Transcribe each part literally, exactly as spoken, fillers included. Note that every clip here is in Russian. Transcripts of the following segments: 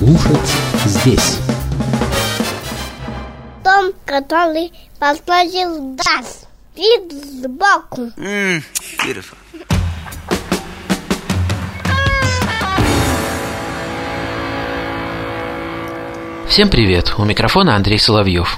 Слушать здесь. Том, который подложил джаз. Вид сбоку. Mm, beautiful. Всем привет! У микрофона Андрей Соловьев.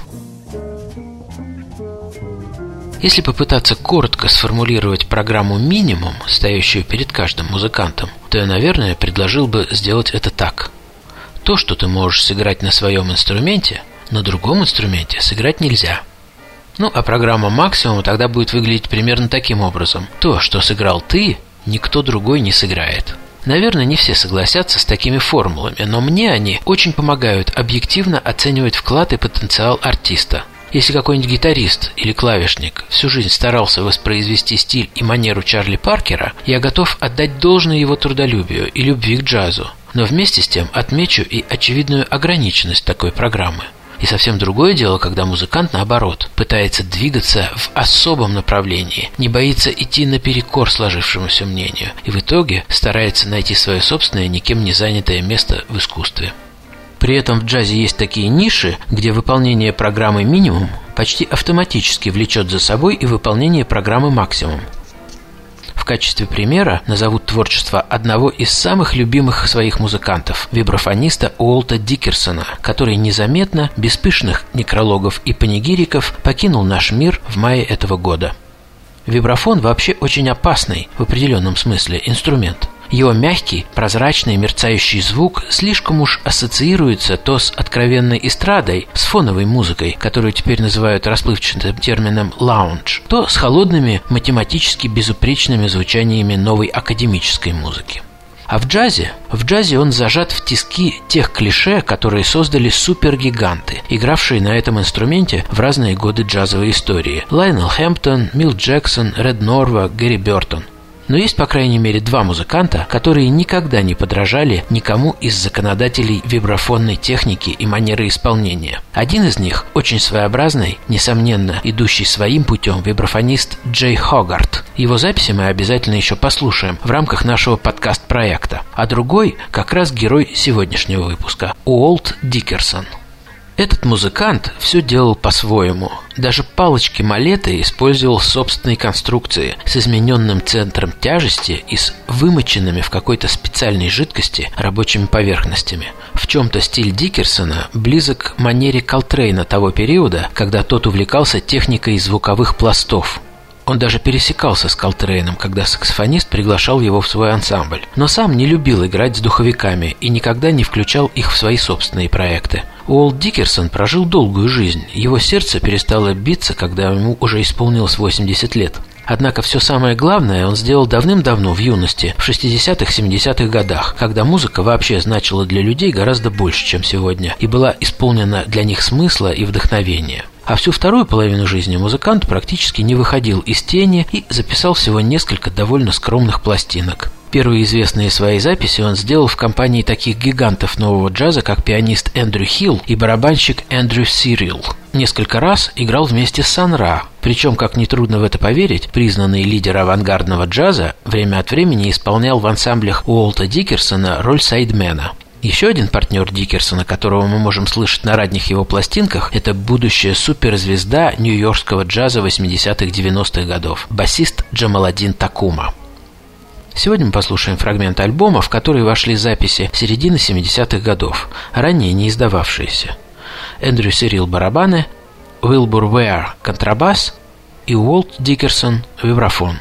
Если попытаться коротко сформулировать программу «Минимум», стоящую перед каждым музыкантом, то я, наверное, предложил бы сделать это так. То, что ты можешь сыграть на своем инструменте, на другом инструменте сыграть нельзя. Ну, а программа «Максимум» тогда будет выглядеть примерно таким образом. То, что сыграл ты, никто другой не сыграет. Наверное, не все согласятся с такими формулами, но мне они очень помогают объективно оценивать вклад и потенциал артиста. Если какой-нибудь гитарист или клавишник всю жизнь старался воспроизвести стиль и манеру Чарли Паркера, я готов отдать должное его трудолюбию и любви к джазу. Но вместе с тем отмечу и очевидную ограниченность такой программы. И совсем другое дело, когда музыкант, наоборот, пытается двигаться в особом направлении, не боится идти наперекор сложившемуся мнению и в итоге старается найти свое собственное, никем не занятое место в искусстве. При этом в джазе есть такие ниши, где выполнение программы «Минимум» почти автоматически влечет за собой и выполнение программы «Максимум». В качестве примера назовут творчество одного из самых любимых своих музыкантов, вибрафониста Уолта Дикерсона, который незаметно, без пышных некрологов и панигириков, покинул наш мир в мае этого года. Вибрафон вообще очень опасный, в определенном смысле, инструмент. Его мягкий, прозрачный, мерцающий звук слишком уж ассоциируется то с откровенной эстрадой, с фоновой музыкой, которую теперь называют расплывчатым термином «лаунж», то с холодными, математически безупречными звучаниями новой академической музыки. А в джазе? В джазе он зажат в тиски тех клише, которые создали супергиганты, игравшие на этом инструменте в разные годы джазовой истории. Лайонел Хэмптон, Милт Джексон, Ред Норва, Гэри Бёртон. Но есть, по крайней мере, два музыканта, которые никогда не подражали никому из законодателей вибрафонной техники и манеры исполнения. Один из них – очень своеобразный, несомненно, идущий своим путем вибрафонист Джей Хогарт. Его записи мы обязательно еще послушаем в рамках нашего подкаст-проекта. А другой – как раз герой сегодняшнего выпуска – Уолт Дикерсон. Этот музыкант все делал по-своему. Даже палочки-малеты использовал в собственной конструкции с измененным центром тяжести и с вымоченными в какой-то специальной жидкости рабочими поверхностями. В чем-то стиль Дикерсона близок к манере Колтрейна того периода, когда тот увлекался техникой звуковых пластов. Он даже пересекался с Колтрейном, когда саксофонист приглашал его в свой ансамбль, но сам не любил играть с духовиками и никогда не включал их в свои собственные проекты. Уолт Дикерсон прожил долгую жизнь, его сердце перестало биться, когда ему уже исполнилось восемьдесят лет. Однако все самое главное он сделал давным-давно в юности, в шестидесятых-семидесятых годах, когда музыка вообще значила для людей гораздо больше, чем сегодня, и была исполнена для них смысла и вдохновения. А всю вторую половину жизни музыкант практически не выходил из тени и записал всего несколько довольно скромных пластинок. Первые известные свои записи он сделал в компании таких гигантов нового джаза, как пианист Эндрю Хилл и барабанщик Эндрю Сирил. Несколько раз играл вместе с Сан Ра, причем, как нетрудно в это поверить, признанный лидер авангардного джаза время от времени исполнял в ансамблях Уолта Дикерсона роль сайдмена. Еще один партнер Дикерсона, которого мы можем слышать на ранних его пластинках, это будущая суперзвезда нью-йоркского джаза восьмидесятых-девяностых годов, басист Джамаладдин Такума. Сегодня мы послушаем фрагмент альбома, в который вошли записи середины семидесятых годов, ранее не издававшиеся. Эндрю Сирил – барабаны, Уилбур Уэар – контрабас и Уолт Дикерсон – вибрафон.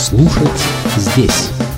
слушать здесь.